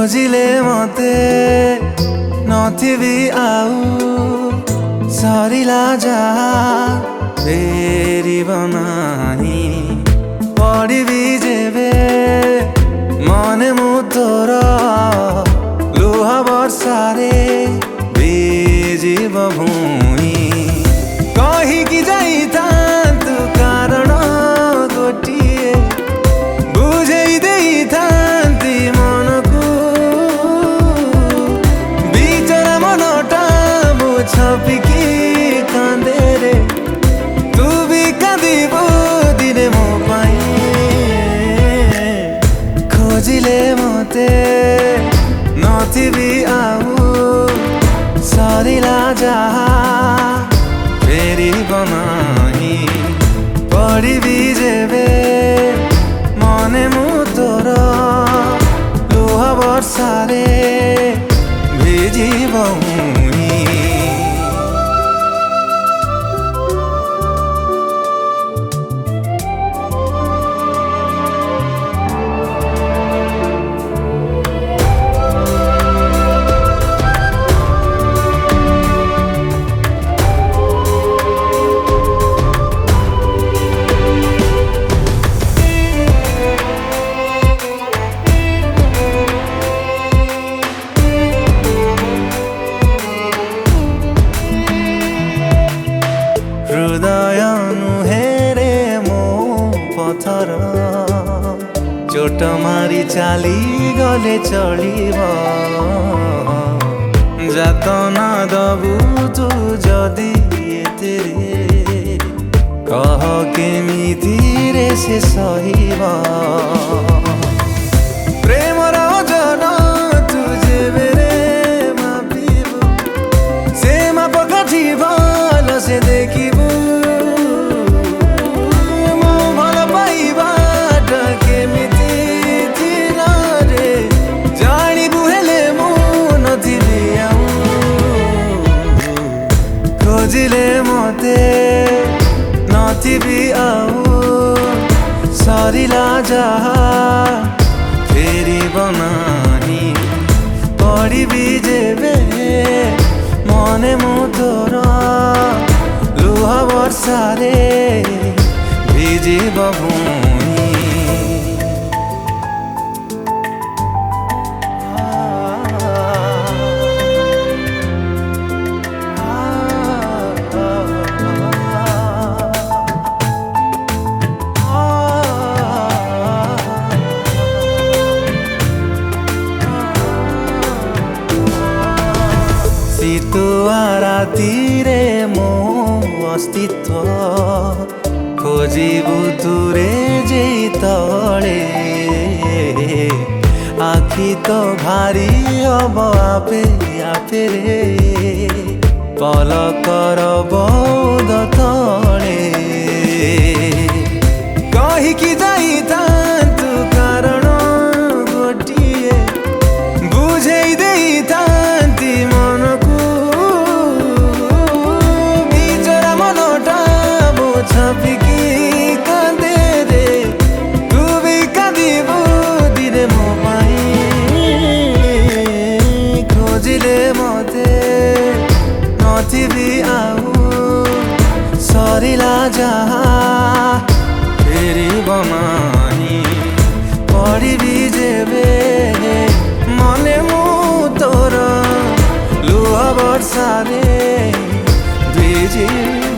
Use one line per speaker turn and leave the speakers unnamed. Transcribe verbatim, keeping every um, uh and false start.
खोजिले मते नथिबी आउ सरिला जा फेरि बनाही पढ़िबी जेबे मने मु तोर लुह वर्षारे भिजिब भूमि कहिकी जाइथान्तु कारण गोटिए बुझेइ देइथान्ति मनकु बिचरा मनटा मु छपिकी कान्दे रे तू भी काँदिबु दिने मो पाई खोजिले मते नथिबी आउ सरिला जा फेरि बनाही पढ़िबी जेबे मने मु तोर लुह वर्षारे भिजिब भूमि हृदय नुहेरे मो पथर चोट मारी चाली गले चलिब जातना दबु तू जदि एतेरे कह केमिति रे से सहिब प्रेमर ओजन तू जेबे रे मापिबु से माप काठी भल से देखिबु खोजिले मते नथिबी आउ सरिला जा फेरि बनाही पढ़िबी जेबे मने मु तोर लुह वर्षारे भिजिब भूमि शीतुआ रातिरे मो अस्तित्व खोजिबु तुरे जेइ तले आखि तो भारी हब आपे आपे रे पलकर बौद तले कहिकी जाइथान्तु कारण गोटिए बुझेइ देइथान्ति मनकु छपिकी कान्दे रे तू भी काँदिबु दिने मो पाई खोजिले मते नथिबी आउ सरिला जा फेरि बनाही पढ़िबी जेबे मने मु तोर लुह वर्षारे भिजिब